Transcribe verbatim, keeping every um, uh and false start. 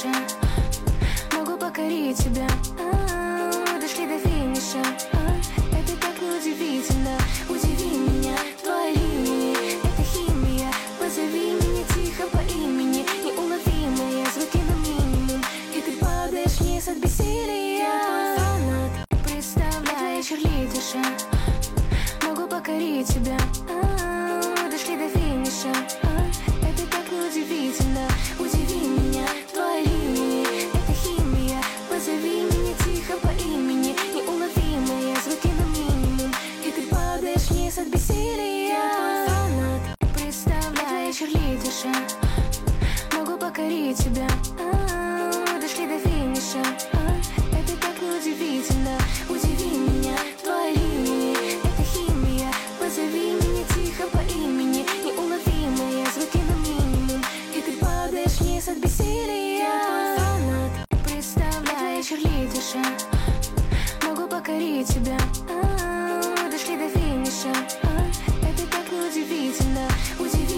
душе. Могу покорить тебя. А-а-а, дошли до финиша. А-а-а, это так неудивительно. Удиви меня в твоей линии. Это химия. Позови меня тихо по имени. Неуловимые звуки на минимум. И ты падаешь вниз от бессилия. Я твой фанат. Представляю твои черлидерша. Могу покорить тебя. А-а-а, дошли до финиша. А-а-а, это так неудивительно. Удиви меня в твоей линии. Это химия. Позови меня тихо по имени. Неуловимые звуки на минимум. И ты падаешь вниз от бессилия. Я твой фанат. Представляю твои черлидерша. Могу покорить тебя. А-а-а, дошли до финиша. А-а-а, это так неудивительно. Удиви меня в твоей линии. Это химия. Позови меня тихо по имени. Неуловимые звуки на минимум. И ты падаешь вниз от бессилия. Я твой фанат. Представляю твои черлидерша. Могу покорить тебя. А-а-а, дошли до финиша. А-а-а, это так неудивительно. Удиви